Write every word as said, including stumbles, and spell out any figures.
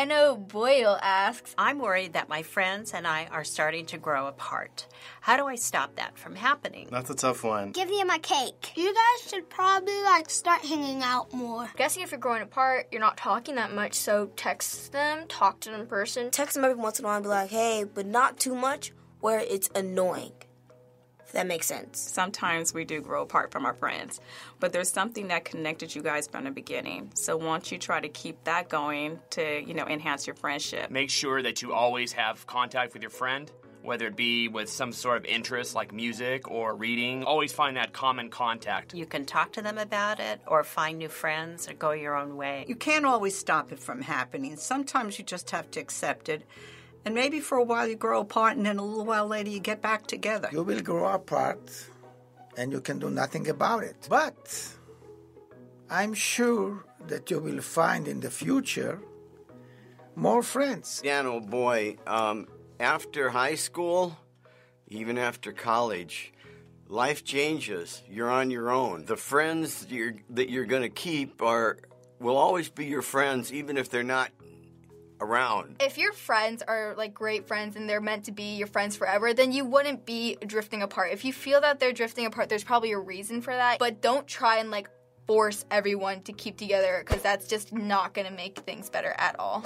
Piano Boyle asks, I'm worried that my friends and I are starting to grow apart. How do I stop that from happening? That's a tough one. Give them a cake. You guys should probably, like, start hanging out more. I'm guessing if you're growing apart, you're not talking that much, so text them, talk to them in person. Text them every once in a while and be like, hey, but not too much where it's annoying. If that makes sense. Sometimes we do grow apart from our friends, but there's something that connected you guys from the beginning. So once you try to keep that going to, you know, enhance your friendship. Make sure that you always have contact with your friend, whether it be with some sort of interest like music or reading. Always find that common contact. You can talk to them about it or find new friends or go your own way. You can't always stop it from happening. Sometimes you just have to accept it. And maybe for a while you grow apart, and then a little while later you get back together. You will grow apart, and you can do nothing about it. But I'm sure that you will find in the future more friends. Piano Boy, um, after high school, even after college, life changes. You're on your own. The friends you're, that you're going to keep are will always be your friends, even if they're not around. If your friends are like great friends and they're meant to be your friends forever, then you wouldn't be drifting apart. If you feel that they're drifting apart, there's probably a reason for that. But don't try and like force everyone to keep together, because that's just not going to make things better at all.